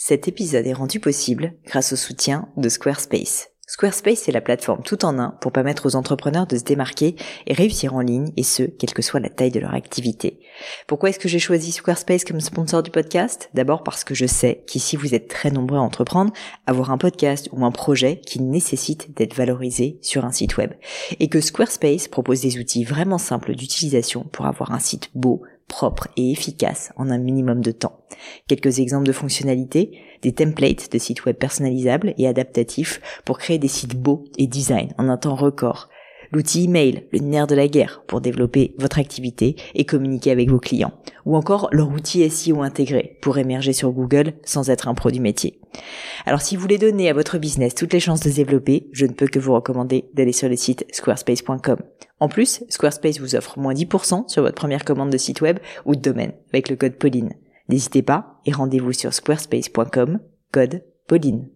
Cet épisode est rendu possible grâce au soutien de Squarespace. Squarespace, c'est la plateforme tout en un pour permettre aux entrepreneurs de se démarquer et réussir en ligne, et ce, quelle que soit la taille de leur activité. Pourquoi est-ce que j'ai choisi Squarespace comme sponsor du podcast ? D'abord parce que je sais qu'ici vous êtes très nombreux à entreprendre, avoir un podcast ou un projet qui nécessite d'être valorisé sur un site web. Et que Squarespace propose des outils vraiment simples d'utilisation pour avoir un site beau, propre et efficace en un minimum de temps. Quelques exemples de fonctionnalités, des templates de sites web personnalisables et adaptatifs pour créer des sites beaux et design en un temps record. L'outil email, le nerf de la guerre pour développer votre activité et communiquer avec vos clients. Ou encore leur outil SEO intégré pour émerger sur Google sans être un pro du métier. Alors si vous voulez donner à votre business toutes les chances de se développer, je ne peux que vous recommander d'aller sur le site squarespace.com. En plus, Squarespace vous offre moins 10% sur votre première commande de site web ou de domaine avec le code Pauline. N'hésitez pas et rendez-vous sur squarespace.com, code Pauline.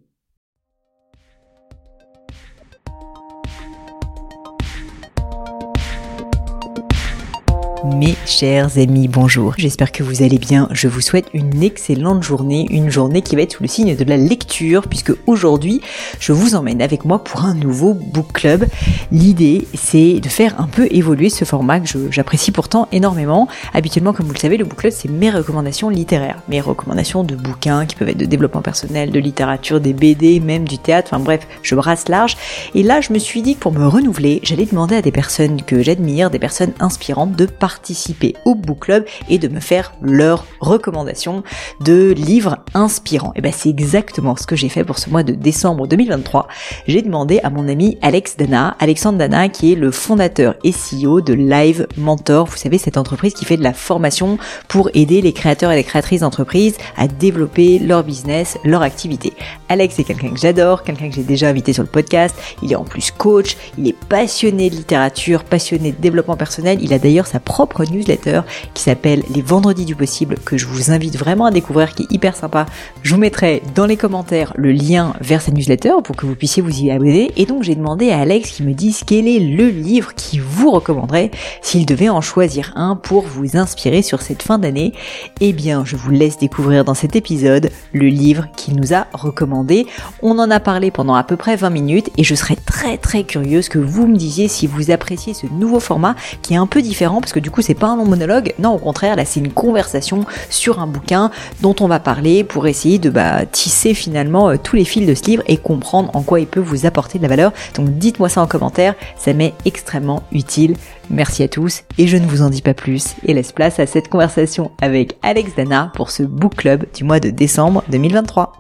Mes chers amis, bonjour. J'espère que vous allez bien. Je vous souhaite une excellente journée, une journée qui va être sous le signe de la lecture, puisque aujourd'hui, je vous emmène avec moi pour un nouveau book club. L'idée, c'est de faire un peu évoluer ce format que j'apprécie pourtant énormément. Habituellement, comme vous le savez, le book club, c'est mes recommandations littéraires, mes recommandations de bouquins qui peuvent être de développement personnel, de littérature, des BD, même du théâtre, enfin bref, je brasse large. Et là, je me suis dit que pour me renouveler, j'allais demander à des personnes que j'admire, des personnes inspirantes, de participer au book club et de me faire leurs recommandations de livres inspirants. Et ben c'est exactement ce que j'ai fait pour ce mois de décembre 2023. J'ai demandé à mon ami Alexandre Dana, qui est le fondateur et CEO de Live Mentor. Vous savez, cette entreprise qui fait de la formation pour aider les créateurs et les créatrices d'entreprises à développer leur business, leur activité. Alex est quelqu'un que j'adore, quelqu'un que j'ai déjà invité sur le podcast. Il est en plus coach, il est passionné de littérature, passionné de développement personnel. Il a d'ailleurs sa propre newsletter qui s'appelle Les Vendredis du Possible, que je vous invite vraiment à découvrir, qui est hyper sympa. Je vous mettrai dans les commentaires le lien vers sa newsletter pour que vous puissiez vous y abonner. Et donc j'ai demandé à Alex qu'il me dise quel est le livre qu'il vous recommanderait s'il devait en choisir un pour vous inspirer sur cette fin d'année. Eh bien, je vous laisse découvrir dans cet épisode le livre qu'il nous a recommandé. On en a parlé pendant à peu près 20 minutes et je serais très curieuse que vous me disiez si vous appréciez ce nouveau format qui est un peu différent, parce que du coup c'est pas un long monologue, non, au contraire, là c'est une conversation sur un bouquin dont on va parler pour essayer de tisser finalement tous les fils de ce livre et comprendre en quoi il peut vous apporter de la valeur. Donc dites-moi ça en commentaire, ça m'est extrêmement utile. Merci à tous et je ne vous en dis pas plus et laisse place à cette conversation avec Alex Dana pour ce book club du mois de décembre 2023.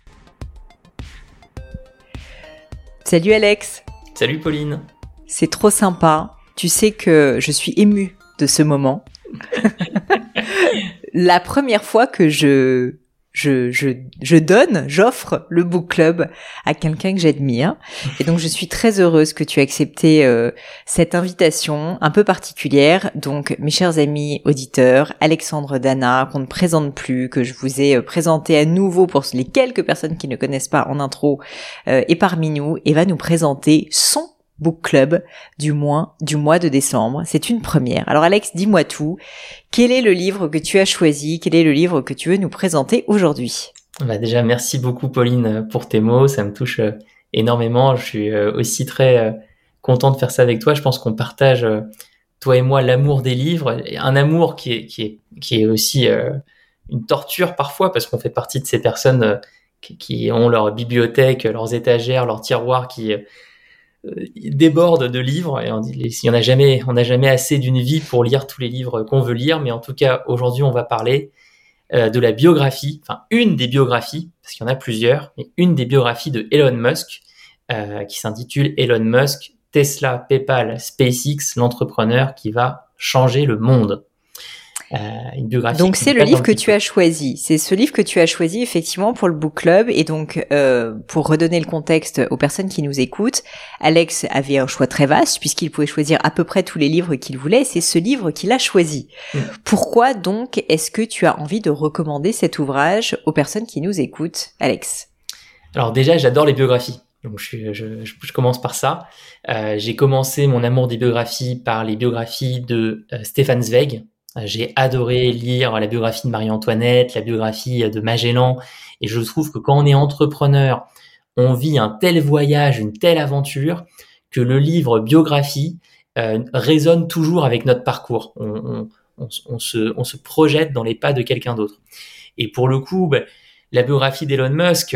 Salut Alex. Salut Pauline. C'est trop sympa. Tu sais que je suis émue de ce moment. La première fois que j'offre le book club à quelqu'un que j'admire. Et donc, je suis très heureuse que tu aies accepté cette invitation un peu particulière. Donc, mes chers amis auditeurs, Alexandre Dana, qu'on ne présente plus, que je vous ai présenté à nouveau pour les quelques personnes qui ne connaissent pas en intro, est parmi nous et va nous présenter son book club du mois de décembre. C'est une première. Alors Alex, dis-moi tout. Quel est le livre que tu as choisi ? Quel est le livre que tu veux nous présenter aujourd'hui ? Déjà, merci beaucoup Pauline pour tes mots. Ça me touche énormément. Je suis aussi très content de faire ça avec toi. Je pense qu'on partage, toi et moi, l'amour des livres. Un amour qui est aussi une torture parfois, parce qu'on fait partie de ces personnes qui ont leur bibliothèque, leurs étagères, leurs tiroirs qui déborde de livres et on n'a jamais assez d'une vie pour lire tous les livres qu'on veut lire, mais en tout cas aujourd'hui on va parler de la biographie, enfin une des biographies, parce qu'il y en a plusieurs, mais une des biographies de Elon Musk qui s'intitule Elon Musk, Tesla, PayPal, SpaceX, l'entrepreneur qui va changer le monde. Une biographie. Donc c'est le livre que tu as choisi. C'est ce livre que tu as choisi effectivement pour le book club. Et donc pour redonner le contexte aux personnes qui nous écoutent, Alex avait un choix très vaste puisqu'il pouvait choisir à peu près tous les livres qu'il voulait. C'est ce livre qu'il a choisi. Pourquoi donc est-ce que tu as envie de recommander cet ouvrage aux personnes qui nous écoutent, Alex ? Alors déjà, j'adore les biographies. Donc je commence par ça. J'ai commencé mon amour des biographies par les biographies de Stefan Zweig, J'ai adoré lire la biographie de Marie-Antoinette, la biographie de Magellan, et je trouve que quand on est entrepreneur, on vit un tel voyage, une telle aventure, que le livre biographie résonne toujours avec notre parcours. On se projette dans les pas de quelqu'un d'autre. Et pour le coup, la biographie d'Elon Musk,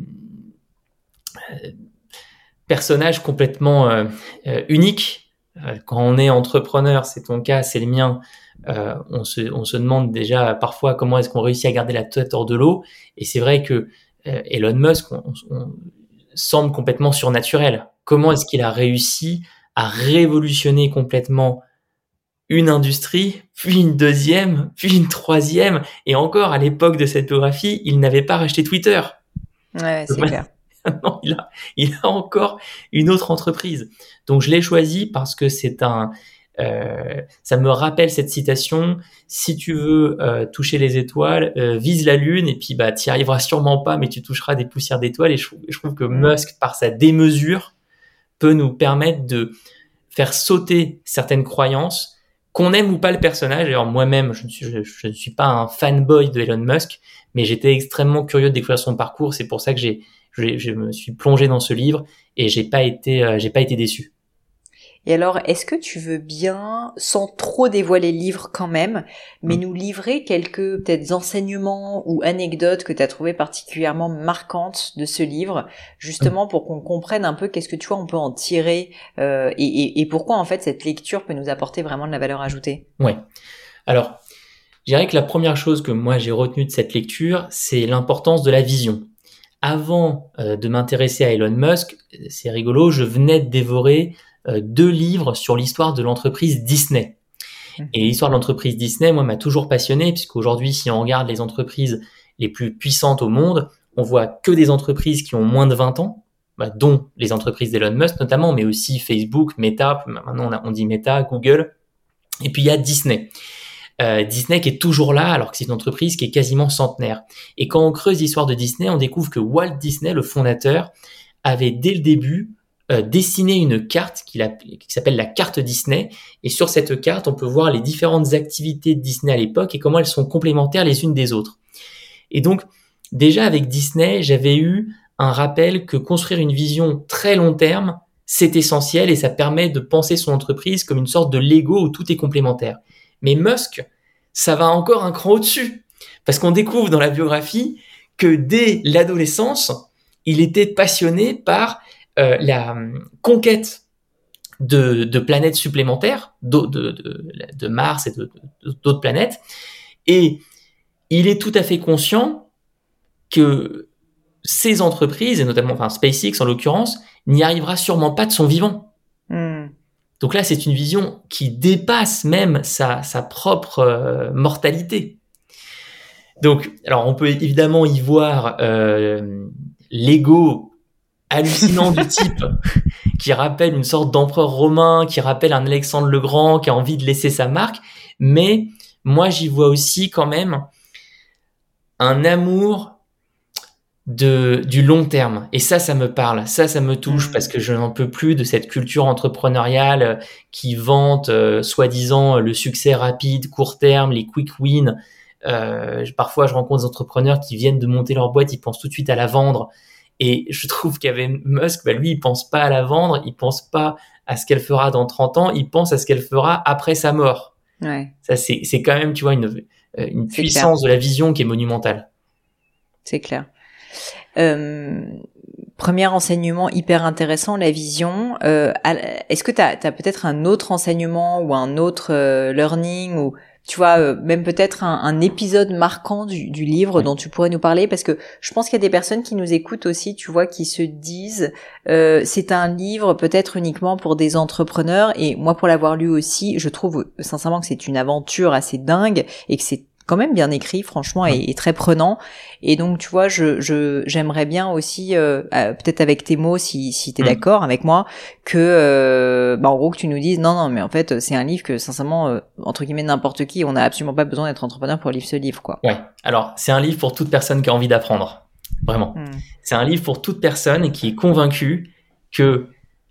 personnage complètement unique. Quand on est entrepreneur, c'est ton cas, c'est le mien, on se demande déjà parfois comment est-ce qu'on réussit à garder la tête hors de l'eau. Et c'est vrai que Elon Musk on semble complètement surnaturel. Comment est-ce qu'il a réussi à révolutionner complètement une industrie, puis une deuxième, puis une troisième, et encore à l'époque de cette biographie, il n'avait pas racheté Twitter. Ouais, c'est clair. Non, il a encore une autre entreprise. Donc je l'ai choisi parce que ça me rappelle cette citation: si tu veux toucher les étoiles, vise la lune, et puis t'y arriveras sûrement pas, mais tu toucheras des poussières d'étoiles. Et je trouve que Musk, par sa démesure, peut nous permettre de faire sauter certaines croyances, qu'on aime ou pas le personnage. Alors moi-même, je ne suis pas un fanboy de Elon Musk, mais j'étais extrêmement curieux de découvrir son parcours. C'est pour ça que je me suis plongé dans ce livre, et j'ai pas été déçu. Et alors, est-ce que tu veux bien, sans trop dévoiler le livre quand même, mais nous livrer quelques peut-être enseignements ou anecdotes que tu as trouvées particulièrement marquantes de ce livre, justement pour qu'on comprenne un peu qu'est-ce que tu vois on peut en tirer et pourquoi en fait cette lecture peut nous apporter vraiment de la valeur ajoutée. Ouais. Alors, je dirais que la première chose que moi j'ai retenue de cette lecture, c'est l'importance de la vision. Avant de m'intéresser à Elon Musk, c'est rigolo, je venais de dévorer 2 livres sur l'histoire de l'entreprise Disney. Et l'histoire de l'entreprise Disney, moi, m'a toujours passionné, puisqu'aujourd'hui, si on regarde les entreprises les plus puissantes au monde, on voit que des entreprises qui ont moins de 20 ans, dont les entreprises d'Elon Musk notamment, mais aussi Facebook, Meta, maintenant on dit Meta, Google, et puis il y a Disney. Disney qui est toujours là, alors que c'est une entreprise qui est quasiment centenaire. Et quand on creuse l'histoire de Disney, on découvre que Walt Disney, le fondateur, avait dès le début dessiné une carte qui s'appelle la carte Disney, et sur cette carte on peut voir les différentes activités de Disney à l'époque et comment elles sont complémentaires les unes des autres. Et donc déjà avec Disney, j'avais eu un rappel que construire une vision très long terme, c'est essentiel, et ça permet de penser son entreprise comme une sorte de Lego où tout est complémentaire. Mais Musk, ça va encore un cran au-dessus, parce qu'on découvre dans la biographie que dès l'adolescence, il était passionné par la conquête de planètes supplémentaires, de Mars et d'autres planètes, et il est tout à fait conscient que ces entreprises, et notamment SpaceX en l'occurrence, n'y arrivera sûrement pas de son vivant. Donc là, c'est une vision qui dépasse même sa propre mortalité. Donc, alors on peut évidemment y voir l'ego hallucinant du type qui rappelle une sorte d'empereur romain, qui rappelle un Alexandre le Grand, qui a envie de laisser sa marque. Mais moi, j'y vois aussi quand même un amour du long terme. Et ça me parle, ça me touche, parce que je n'en peux plus de cette culture entrepreneuriale qui vante soi-disant le succès rapide, court terme, les quick wins. Parfois, je rencontre des entrepreneurs qui viennent de monter leur boîte, ils pensent tout de suite à la vendre. Et je trouve qu'avec Musk, lui, il pense pas à la vendre, il pense pas à ce qu'elle fera dans 30 ans, il pense à ce qu'elle fera après sa mort. Ouais. Ça, c'est quand même, tu vois, une puissance de la vision qui est monumentale. C'est clair. Premier enseignement hyper intéressant, la vision. Est-ce que t'as peut-être un autre enseignement ou un autre learning, ou tu vois, même peut-être un épisode marquant du livre dont tu pourrais nous parler, parce que je pense qu'il y a des personnes qui nous écoutent aussi, tu vois, qui se disent c'est un livre peut-être uniquement pour des entrepreneurs, et moi pour l'avoir lu aussi, je trouve sincèrement que c'est une aventure assez dingue et que c'est quand même bien écrit, franchement, et très prenant. Et donc, tu vois, j'aimerais bien aussi, peut-être avec tes mots, si t'es d'accord avec moi, que, en gros, que tu nous dises, non, mais en fait, c'est un livre que, sincèrement, entre guillemets, n'importe qui, on n'a absolument pas besoin d'être entrepreneur pour lire ce livre, quoi. Ouais. Alors, c'est un livre pour toute personne qui a envie d'apprendre. Vraiment. C'est un livre pour toute personne qui est convaincue que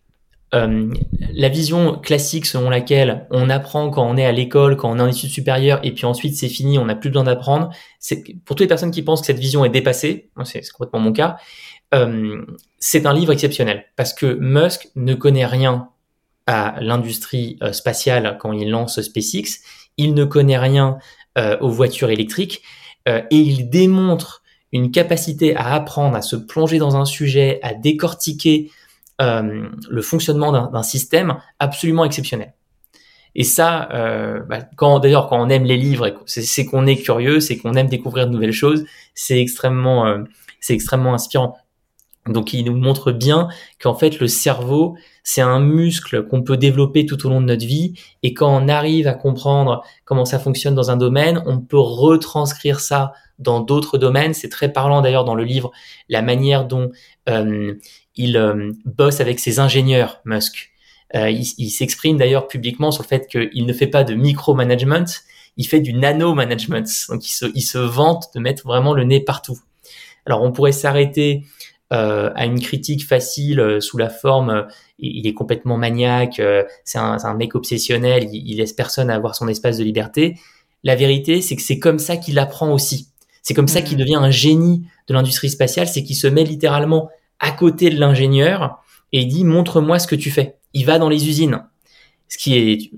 euh, la vision classique selon laquelle on apprend quand on est à l'école, quand on est en études supérieures, et puis ensuite c'est fini, on n'a plus besoin d'apprendre. C'est pour toutes les personnes qui pensent que cette vision est dépassée, moi c'est complètement mon cas. C'est un livre exceptionnel parce que Musk ne connaît rien à l'industrie spatiale quand il lance SpaceX, il ne connaît rien aux voitures électriques et il démontre une capacité à apprendre, à se plonger dans un sujet, à décortiquer le fonctionnement d'un système absolument exceptionnel. Et ça, d'ailleurs, quand on aime les livres, c'est qu'on est curieux, c'est qu'on aime découvrir de nouvelles choses, c'est extrêmement inspirant. Donc, il nous montre bien qu'en fait, le cerveau, c'est un muscle qu'on peut développer tout au long de notre vie. Et quand on arrive à comprendre comment ça fonctionne dans un domaine, on peut retranscrire ça dans d'autres domaines. C'est très parlant d'ailleurs dans le livre, la manière dont il bosse avec ses ingénieurs, Musk. Il s'exprime d'ailleurs publiquement sur le fait qu'il ne fait pas de micromanagement, il fait du nano-management. Donc, il se vante de mettre vraiment le nez partout. Alors, on pourrait s'arrêter à une critique facile sous la forme il est complètement maniaque, c'est un mec obsessionnel, il laisse personne avoir son espace de liberté. La vérité, c'est que c'est comme ça qu'il apprend aussi. C'est comme ça qu'il devient un génie de l'industrie spatiale, c'est qu'il se met littéralement à côté de l'ingénieur et il dit montre-moi ce que tu fais. Il va dans les usines, ce qui est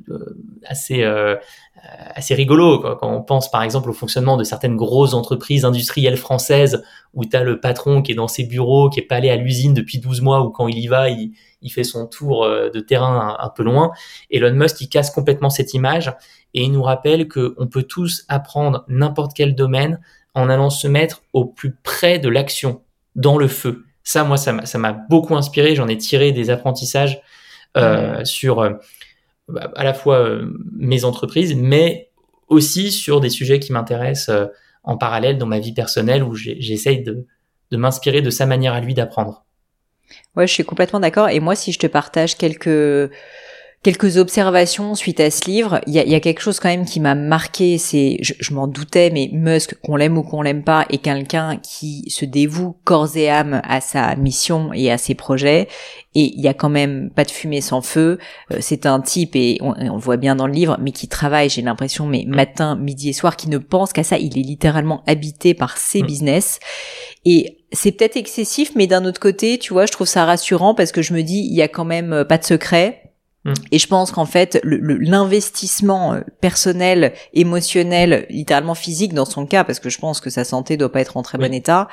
assez rigolo quoi. Quand on pense par exemple au fonctionnement de certaines grosses entreprises industrielles françaises où tu as le patron qui est dans ses bureaux, qui est pas allé à l'usine depuis 12 mois ou quand il y va, il fait son tour de terrain un peu loin. Elon Musk, il casse complètement cette image et il nous rappelle qu'on peut tous apprendre n'importe quel domaine en allant se mettre au plus près de l'action, dans le feu. Ça, moi, ça m'a beaucoup inspiré. J'en ai tiré des apprentissages sur à la fois mes entreprises, mais aussi sur des sujets qui m'intéressent en parallèle dans ma vie personnelle où j'essaye de m'inspirer de sa manière à lui d'apprendre. Ouais, je suis complètement d'accord. Et moi, si je te partage quelques observations suite à ce livre, il y a quelque chose quand même qui m'a marqué, je m'en doutais, mais Musk, qu'on l'aime ou qu'on l'aime pas, est quelqu'un qui se dévoue corps et âme à sa mission et à ses projets, et il y a quand même pas de fumée sans feu. C'est un type, et on le voit bien dans le livre, mais qui travaille, j'ai l'impression, mais matin, midi et soir, qui ne pense qu'à ça. Il est littéralement habité par ses business, et c'est peut-être excessif, mais d'un autre côté, tu vois, je trouve ça rassurant parce que je me dis, il y a quand même pas de secret. Et je pense qu'en fait, l'investissement personnel, émotionnel, littéralement physique dans son cas, parce que je pense que sa santé doit pas être en très bon état,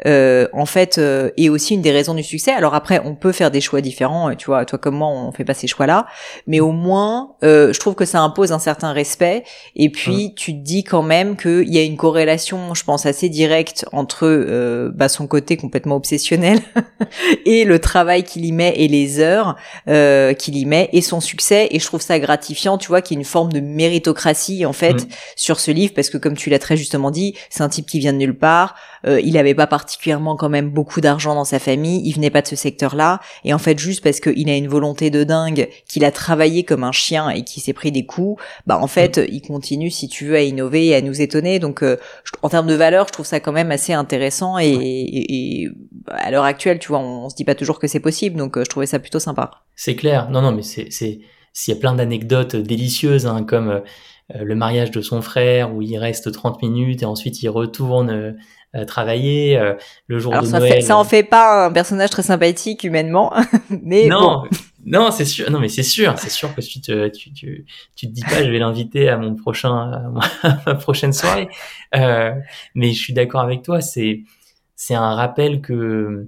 en fait, est aussi une des raisons du succès. Alors après, on peut faire des choix différents, tu vois, toi comme moi, on fait pas ces choix-là, mais au moins, je trouve que ça impose un certain respect. Et puis, tu te dis quand même qu'il y a une corrélation, je pense, assez directe entre son côté complètement obsessionnel et le travail qu'il y met et les heures qu'il y met et son succès. Et je trouve ça gratifiant, tu vois, qu'il y ait une forme de méritocratie en fait sur ce livre, parce que comme tu l'as très justement dit, c'est un type qui vient de nulle part, il avait pas particulièrement quand même beaucoup d'argent dans sa famille, il venait pas de ce secteur-là, et en fait juste parce qu'il a une volonté de dingue, qu'il a travaillé comme un chien et qu'il s'est pris des coups, en fait il continue, si tu veux, à innover et à nous étonner. Donc en termes de valeur, je trouve ça quand même assez intéressant, et à l'heure actuelle, tu vois, on se dit pas toujours que c'est possible, donc je trouvais ça plutôt sympa. C'est clair. Non, mais s'il y a plein d'anecdotes délicieuses, hein, comme le mariage de son frère où il reste 30 minutes et ensuite il retourne travailler le jour de Noël. Ça en fait pas un personnage très sympathique humainement, mais non, bon. Non, c'est sûr. Non, mais c'est sûr que tu te dis pas, je vais l'inviter à ma prochaine soirée. Mais je suis d'accord avec toi. C'est un rappel que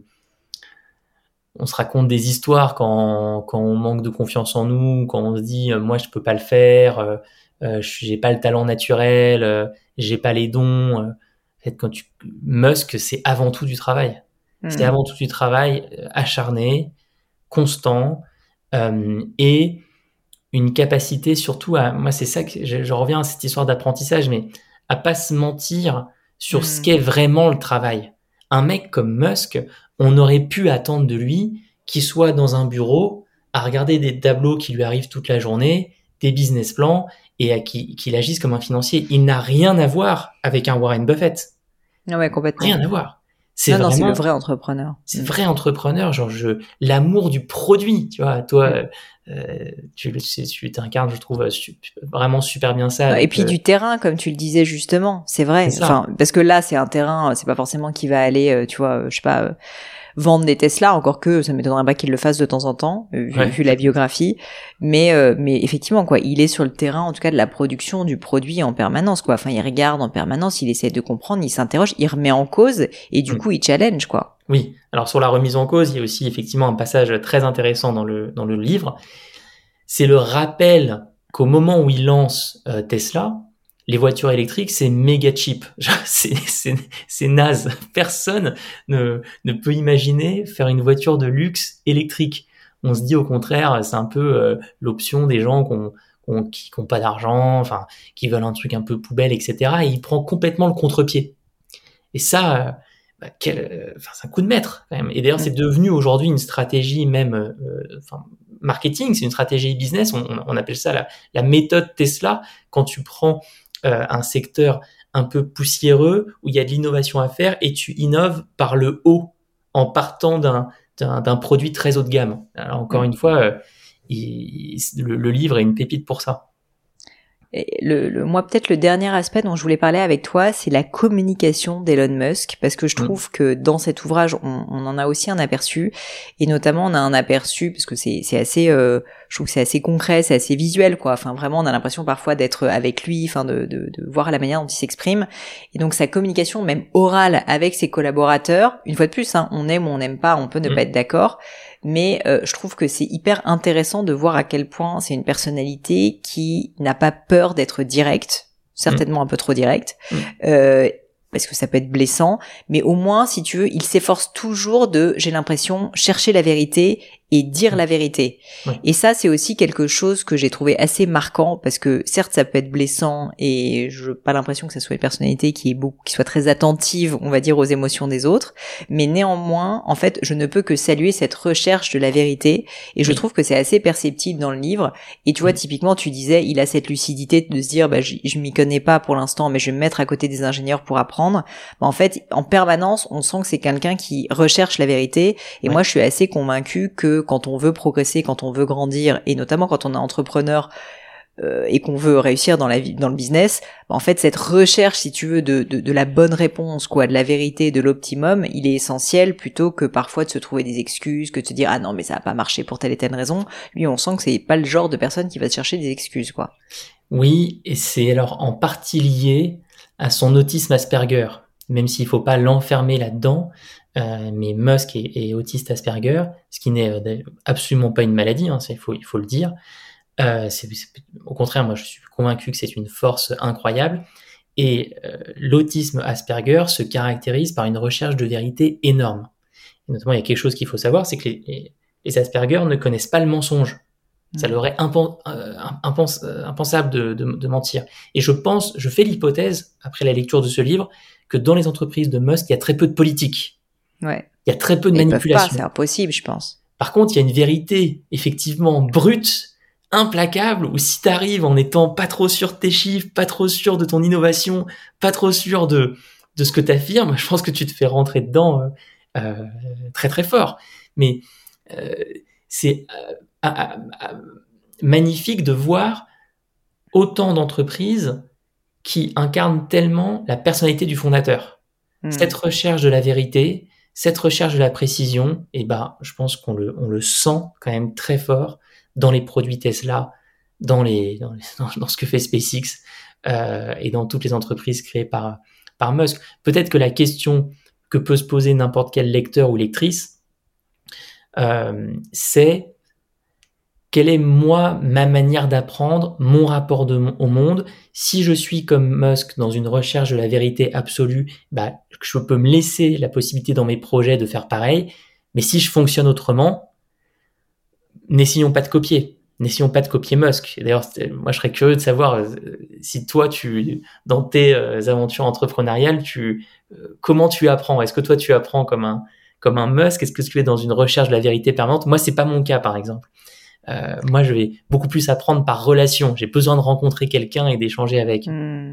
on se raconte des histoires quand on manque de confiance en nous, quand on se dit moi je peux pas le faire, j'ai pas le talent naturel, j'ai pas les dons. En fait, Musk, c'est avant tout du travail. C'est avant tout du travail acharné, constant, et une capacité surtout moi c'est ça que je reviens à cette histoire d'apprentissage, mais à pas se mentir sur ce qu'est vraiment le travail. Un mec comme Musk, on aurait pu attendre de lui qu'il soit dans un bureau à regarder des tableaux qui lui arrivent toute la journée, des business plans, et qu'il agisse comme un financier. Il n'a rien à voir avec un Warren Buffett. Non, ouais, complètement. Rien à voir. C'est non, vraiment, c'est le vrai entrepreneur. c'est vrai entrepreneur, genre l'amour du produit, tu vois. Toi, tu t'incarnes, je trouve, vraiment super bien ça Et avec. puis du terrain, comme tu le disais justement, c'est vrai. C'est ça. Enfin, parce que là, c'est un terrain, c'est pas forcément qui va aller, tu vois, je sais pas, vendre des Tesla, encore que ça m'étonnerait pas qu'il le fasse de temps en temps, vu la biographie. Mais effectivement, quoi, il est sur le terrain, en tout cas, de la production du produit en permanence, quoi. Enfin, il regarde en permanence, il essaie de comprendre, il s'interroge, il remet en cause, et du coup, il challenge, quoi. Oui. Alors sur la remise en cause, il y a aussi effectivement un passage très intéressant dans le livre. C'est le rappel qu'au moment où il lance Tesla, les voitures électriques, c'est méga cheap. C'est naze. Personne ne peut imaginer faire une voiture de luxe électrique. On se dit au contraire, c'est un peu l'option des gens qui n'ont pas d'argent, enfin, qui veulent un truc un peu poubelle, etc. Et il prend complètement le contre-pied. Et ça, c'est un coup de maître quand même. Et d'ailleurs, c'est devenu aujourd'hui une stratégie même, marketing, c'est une stratégie business. On appelle ça la méthode Tesla. Quand tu prends un secteur un peu poussiéreux où il y a de l'innovation à faire et tu innoves par le haut en partant d'un produit très haut de gamme. Alors, encore une fois, le livre est une pépite pour ça. Et moi, peut-être le dernier aspect dont je voulais parler avec toi, c'est la communication d'Elon Musk, parce que je trouve que dans cet ouvrage, on en a aussi un aperçu, et notamment on a un aperçu, parce que c'est assez, je trouve que c'est assez concret, c'est assez visuel, quoi. Enfin, vraiment, on a l'impression parfois d'être avec lui, enfin, de voir la manière dont il s'exprime, et donc sa communication, même orale, avec ses collaborateurs. Une fois de plus, hein, on aime ou on n'aime pas, on peut ne pas être d'accord. Mais je trouve que c'est hyper intéressant de voir à quel point c'est une personnalité qui n'a pas peur d'être directe, certainement un peu trop directe, parce que ça peut être blessant, mais au moins, si tu veux, il s'efforce toujours de, j'ai l'impression, chercher la vérité et dire la vérité. Et ça, c'est aussi quelque chose que j'ai trouvé assez marquant, parce que certes, ça peut être blessant, et je n'ai pas l'impression que ça soit une personnalité qui soit très attentive, on va dire, aux émotions des autres, mais néanmoins, en fait, je ne peux que saluer cette recherche de la vérité, et je trouve que c'est assez perceptible dans le livre. Et tu vois, typiquement, tu disais, il a cette lucidité de se dire, je m'y connais pas pour l'instant, mais je vais me mettre à côté des ingénieurs pour apprendre. En fait, en permanence, on sent que c'est quelqu'un qui recherche la vérité, et moi, je suis assez convaincue que quand on veut progresser, quand on veut grandir, et notamment quand on est entrepreneur et qu'on veut réussir dans la vie, dans le business, en fait, cette recherche, si tu veux, de la bonne réponse, quoi, de la vérité, de l'optimum, il est essentiel, plutôt que parfois de se trouver des excuses, que de se dire ah non mais ça a pas marché pour telle et telle raison. Lui, on sent que c'est pas le genre de personne qui va chercher des excuses, quoi. Oui, et c'est alors en partie lié à son autisme Asperger, même s'il faut pas l'enfermer là-dedans. Mais Musk est autiste Asperger, ce qui n'est absolument pas une maladie, hein, il faut le dire. Au contraire, moi je suis convaincu que c'est une force incroyable. Et l'autisme Asperger se caractérise par une recherche de vérité énorme. Et notamment, il y a quelque chose qu'il faut savoir, c'est que les Asperger ne connaissent pas le mensonge. Ça leur est impensable de mentir. Et je fais l'hypothèse, après la lecture de ce livre, que dans les entreprises de Musk, il y a très peu de politique. Ouais. Il y a très peu de manipulation. Ils peuvent pas, c'est impossible, je pense. Par contre, il y a une vérité, effectivement, brute, implacable, où si t'arrives en étant pas trop sûr de tes chiffres, pas trop sûr de ton innovation, pas trop sûr de ce que t'affirmes, je pense que tu te fais rentrer dedans très très fort. Mais c'est magnifique de voir autant d'entreprises qui incarnent tellement la personnalité du fondateur. Cette recherche de la vérité, cette recherche de la précision, et je pense qu'on le sent quand même très fort dans les produits Tesla, dans ce que fait SpaceX et dans toutes les entreprises créées par Musk. Peut-être que la question que peut se poser n'importe quel lecteur ou lectrice, c'est quelle est ma manière d'apprendre, mon rapport au monde. Si je suis comme Musk dans une recherche de la vérité absolue, je peux me laisser la possibilité dans mes projets de faire pareil. Mais si je fonctionne autrement, n'essayons pas de copier Musk. Et d'ailleurs, moi, je serais curieux de savoir si toi, dans tes aventures entrepreneuriales, comment tu apprends. Est-ce que toi, tu apprends comme un Musk? Est-ce que tu es dans une recherche de la vérité permanente? Moi, c'est pas mon cas, par exemple. Moi, je vais beaucoup plus apprendre par relation. J'ai besoin de rencontrer quelqu'un et d'échanger avec.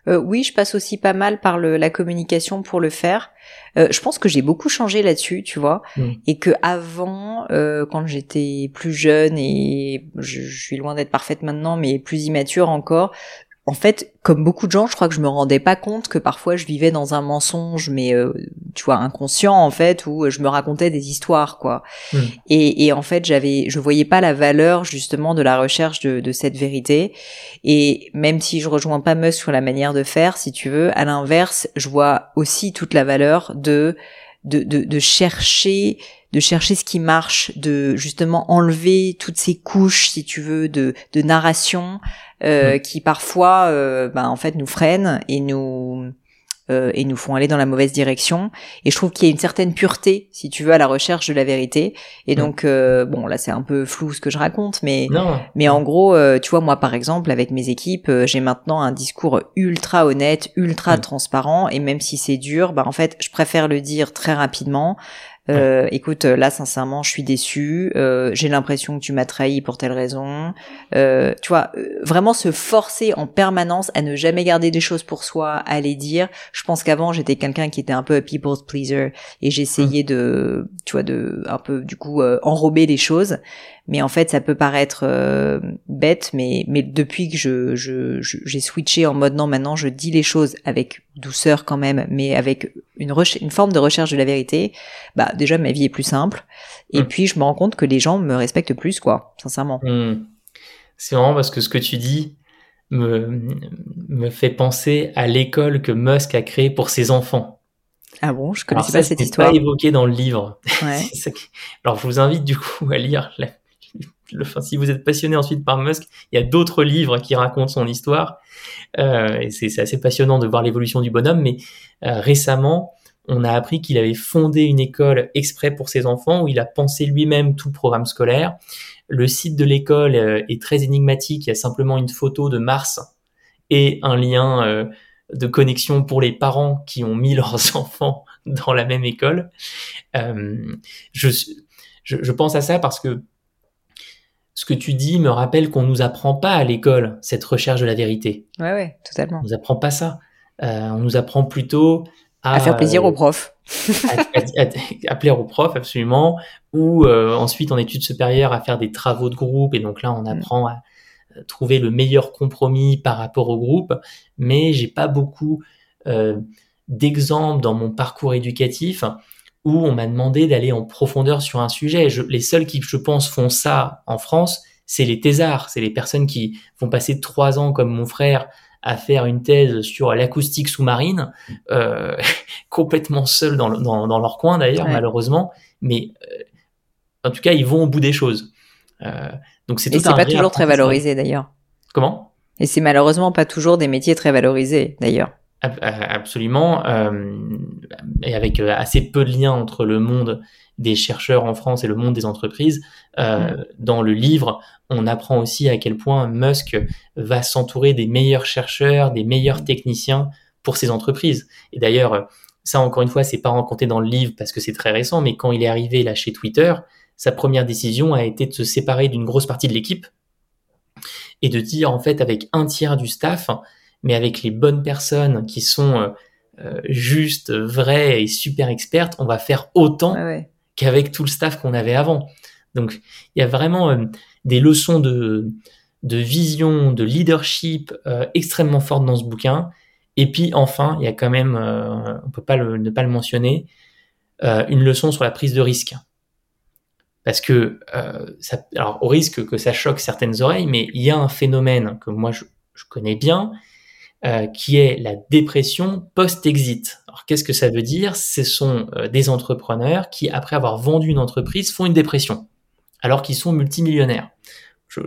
Oui, je passe aussi pas mal par la communication pour le faire. Je pense que j'ai beaucoup changé là-dessus, tu vois, et que avant, quand j'étais plus jeune et je suis loin d'être parfaite maintenant, mais plus immature encore. En fait, comme beaucoup de gens, je crois que je me rendais pas compte que parfois je vivais dans un mensonge, mais tu vois, inconscient en fait, où je me racontais des histoires, quoi. Et en fait, je voyais pas la valeur justement de la recherche de cette vérité. Et même si je rejoins pas Musk sur la manière de faire, si tu veux, à l'inverse, je vois aussi toute la valeur de chercher ce qui marche, de justement enlever toutes ces couches, si tu veux, de narration qui parfois en fait nous freinent et nous font aller dans la mauvaise direction. Et je trouve qu'il y a une certaine pureté, si tu veux, à la recherche de la vérité. Et donc, bon, là, c'est un peu flou ce que je raconte, mais en gros, tu vois, moi, par exemple, avec mes équipes, j'ai maintenant un discours ultra honnête, ultra transparent. Et même si c'est dur, en fait, je préfère le dire très rapidement. Écoute, là, sincèrement, je suis déçue. J'ai l'impression que tu m'as trahi pour telle raison. Tu vois, vraiment se forcer en permanence à ne jamais garder des choses pour soi, à les dire. Je pense qu'avant, j'étais quelqu'un qui était un peu a people's pleaser et j'essayais de, tu vois, de un peu du coup enrober les choses. Mais en fait, ça peut paraître bête, mais depuis que j'ai switché en mode non, maintenant je dis les choses avec douceur quand même, mais avec une forme de recherche de la vérité, déjà ma vie est plus simple. Et puis je me rends compte que les gens me respectent plus, quoi, sincèrement. C'est marrant parce que ce que tu dis me fait penser à l'école que Musk a créée pour ses enfants. Ah bon, je connaissais pas cette histoire. C'est pas évoqué dans le livre. Ouais. Alors je vous invite du coup à lire. Si vous êtes passionné ensuite par Musk, il y a d'autres livres qui racontent son histoire. Et c'est assez passionnant de voir l'évolution du bonhomme. Mais récemment, on a appris qu'il avait fondé une école exprès pour ses enfants où il a pensé lui-même tout le programme scolaire. Le site de l'école est très énigmatique. Il y a simplement une photo de Mars et un lien de connexion pour les parents qui ont mis leurs enfants dans la même école. Je pense à ça parce que ce que tu dis me rappelle qu'on nous apprend pas à l'école cette recherche de la vérité. Ouais, totalement. On nous apprend pas ça. On nous apprend plutôt à faire plaisir aux profs. à plaire aux profs, absolument. Ou ensuite en études supérieures à faire des travaux de groupe. Et donc là, on apprend à trouver le meilleur compromis par rapport au groupe. Mais j'ai pas beaucoup d'exemples dans mon parcours éducatif où on m'a demandé d'aller en profondeur sur un sujet. Les seuls qui, je pense, font ça en France, c'est les thésards. C'est les personnes qui vont passer 3 ans, comme mon frère, à faire une thèse sur l'acoustique sous-marine, complètement seuls dans leur coin d'ailleurs, malheureusement. Mais en tout cas, ils vont au bout des choses. Donc c'est tout et c'est pas toujours très valorisé d'ailleurs. Comment ? Et c'est malheureusement pas toujours des métiers très valorisés d'ailleurs. Absolument, et avec assez peu de liens entre le monde des chercheurs en France et le monde des entreprises. Dans le livre, on apprend aussi à quel point Musk va s'entourer des meilleurs chercheurs, des meilleurs techniciens pour ses entreprises. Et d'ailleurs, ça encore une fois, c'est pas raconté dans le livre parce que c'est très récent, mais quand il est arrivé là chez Twitter, sa première décision a été de se séparer d'une grosse partie de l'équipe et de dire en fait avec un tiers du staff, mais avec les bonnes personnes qui sont justes, vraies et super expertes, on va faire autant qu'avec tout le staff qu'on avait avant. Donc, il y a vraiment des leçons de vision, de leadership extrêmement fortes dans ce bouquin. Et puis, enfin, il y a quand même, on peut pas ne pas le mentionner, une leçon sur la prise de risque. Parce que, alors, au risque que ça choque certaines oreilles, mais il y a un phénomène que moi, je connais bien, qui est la dépression post-exit. Alors, qu'est-ce que ça veut dire ? Ce sont des entrepreneurs qui, après avoir vendu une entreprise, font une dépression, alors qu'ils sont multimillionnaires. Je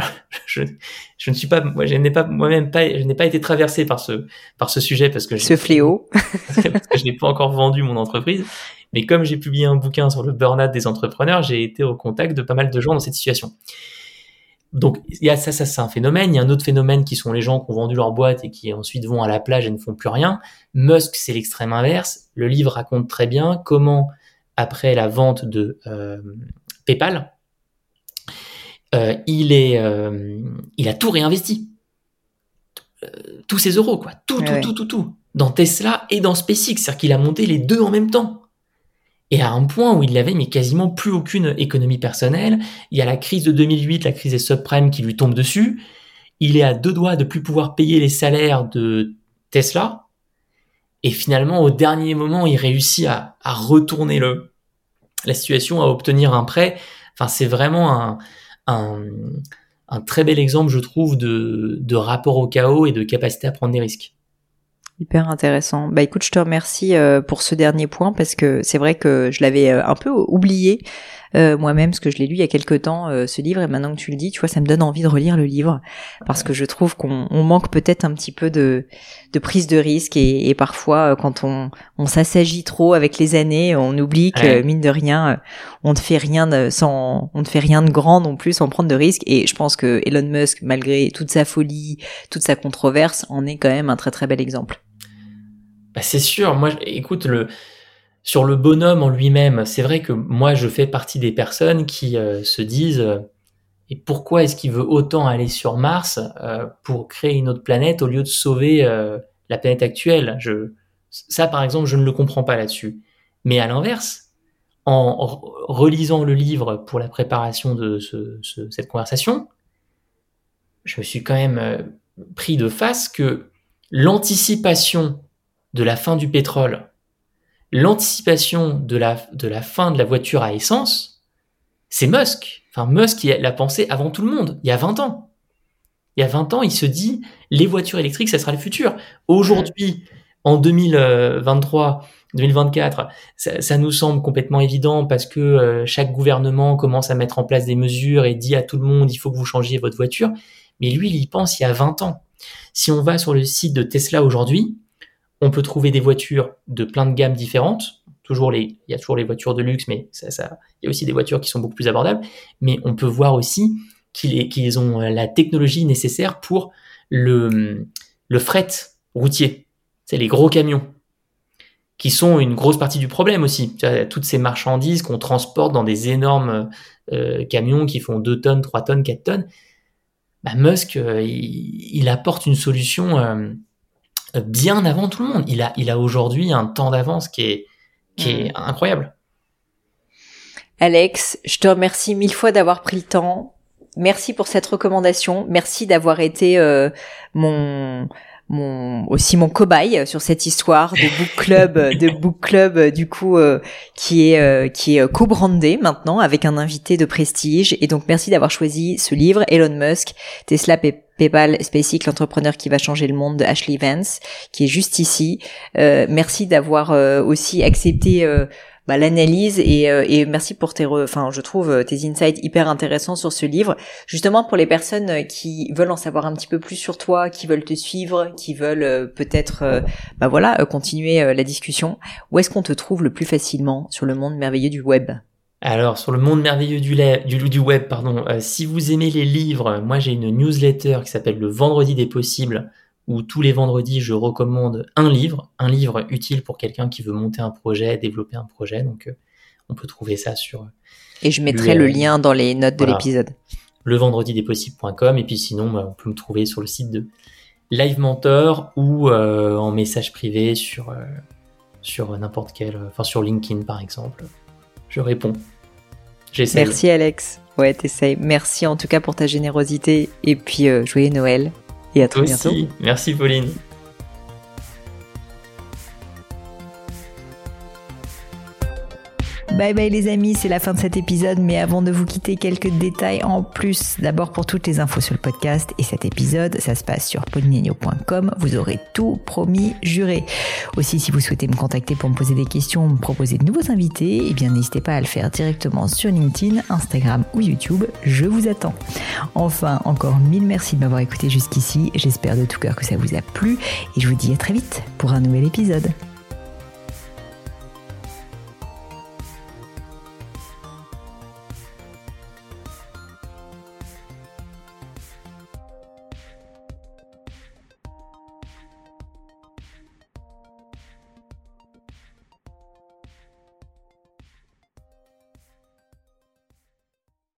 ne suis pas, moi, je n'ai pas été traversé par ce sujet parce que ce fléau, parce que je n'ai pas encore vendu mon entreprise. Mais comme j'ai publié un bouquin sur le burn-out des entrepreneurs, j'ai été au contact de pas mal de gens dans cette situation. Donc, il y a ça, c'est un phénomène. Il y a un autre phénomène qui sont les gens qui ont vendu leur boîte et qui ensuite vont à la plage et ne font plus rien. Musk, c'est l'extrême inverse. Le livre raconte très bien comment, après la vente de PayPal, il a tout réinvesti. tous ses euros, quoi. Tout. Dans Tesla et dans SpaceX. C'est-à-dire qu'il a monté les deux en même temps. Et à un point où il avait mais quasiment plus aucune économie personnelle. Il y a la crise de 2008, la crise des subprimes qui lui tombe dessus. Il est à deux doigts de plus pouvoir payer les salaires de Tesla. Et finalement, au dernier moment, il réussit à retourner la situation, à obtenir un prêt. Enfin, c'est vraiment un très bel exemple, je trouve, de rapport au chaos et de capacité à prendre des risques. Hyper intéressant. Bah écoute, je te remercie pour ce dernier point parce que c'est vrai que je l'avais un peu oublié moi-même, parce que je l'ai lu il y a quelque temps, ce livre, et maintenant que tu le dis, tu vois, ça me donne envie de relire le livre parce que je trouve qu'on manque peut-être un petit peu de prise de risque et parfois quand on s'assagit trop avec les années, on oublie que mine de rien, on ne fait rien de grand non plus sans prendre de risques. Et je pense que Elon Musk, malgré toute sa folie, toute sa controverse, en est quand même un très très bel exemple. Bah c'est sûr. Moi, écoute, sur le bonhomme en lui-même, c'est vrai que moi, je fais partie des personnes qui se disent et pourquoi est-ce qu'il veut autant aller sur Mars pour créer une autre planète au lieu de sauver la planète actuelle. Ça, par exemple, je ne le comprends pas là-dessus. Mais à l'inverse, en relisant le livre pour la préparation de cette conversation, je me suis quand même pris de face que l'anticipation de la fin du pétrole, l'anticipation de la fin de la voiture à essence, c'est Musk. Enfin, Musk, il l'a pensé avant tout le monde, il y a 20 ans. Il y a 20 ans, il se dit, les voitures électriques, ça sera le futur. Aujourd'hui, en 2023, 2024, ça nous semble complètement évident parce que chaque gouvernement commence à mettre en place des mesures et dit à tout le monde, il faut que vous changiez votre voiture. Mais lui, il y pense il y a 20 ans. Si on va sur le site de Tesla aujourd'hui, on peut trouver des voitures de plein de gammes différentes. Il y a toujours les voitures de luxe, mais il y a aussi des voitures qui sont beaucoup plus abordables. Mais on peut voir aussi qu'ils ont la technologie nécessaire pour le fret routier. C'est les gros camions, qui sont une grosse partie du problème aussi. Toutes ces marchandises qu'on transporte dans des énormes camions qui font 2 tonnes, 3 tonnes, 4 tonnes. Bah Musk, il apporte une solution bien avant tout le monde. Il a aujourd'hui un temps d'avance qui est incroyable. Alex, je te remercie 1000 fois d'avoir pris le temps. Merci pour cette recommandation. Merci d'avoir été mon cobaye sur cette histoire de book club du coup qui est co-brandé maintenant avec un invité de prestige. Et donc merci d'avoir choisi ce livre, Elon Musk, Tesla, PayPal, SpaceX, l'entrepreneur qui va changer le monde, de Ashley Vance, qui est juste ici. Merci d'avoir aussi accepté l'analyse et merci pour je trouve tes insights hyper intéressants sur ce livre. Justement pour les personnes qui veulent en savoir un petit peu plus sur toi, qui veulent te suivre, qui veulent peut-être continuer la discussion, où est-ce qu'on te trouve le plus facilement sur le monde merveilleux du web ? Alors, sur le monde merveilleux du web, si vous aimez les livres, moi j'ai une newsletter qui s'appelle le Vendredi des possibles, où tous les vendredis, je recommande un livre utile pour quelqu'un qui veut monter un projet, développer un projet. Donc, on peut trouver ça sur... Et je mettrai le lien dans les notes de l'épisode. levendredidespossibles.com. Et puis sinon, on peut me trouver sur le site de Live Mentor ou en message privé sur n'importe quel... sur LinkedIn, par exemple. Je réponds. J'essaie. Merci, Alex. Ouais, t'essayes. Merci en tout cas pour ta générosité. Et puis, joyeux Noël. Et à très bientôt. Merci Pauline. Bye bye les amis, c'est la fin de cet épisode, mais avant de vous quitter, quelques détails en plus. D'abord pour toutes les infos sur le podcast et cet épisode, ça se passe sur paulinegno.com, vous aurez tout promis, juré. Aussi, si vous souhaitez me contacter pour me poser des questions, me proposer de nouveaux invités, eh bien n'hésitez pas à le faire directement sur LinkedIn, Instagram ou YouTube, je vous attends. Enfin, encore 1000 merci de m'avoir écouté jusqu'ici, j'espère de tout cœur que ça vous a plu et je vous dis à très vite pour un nouvel épisode.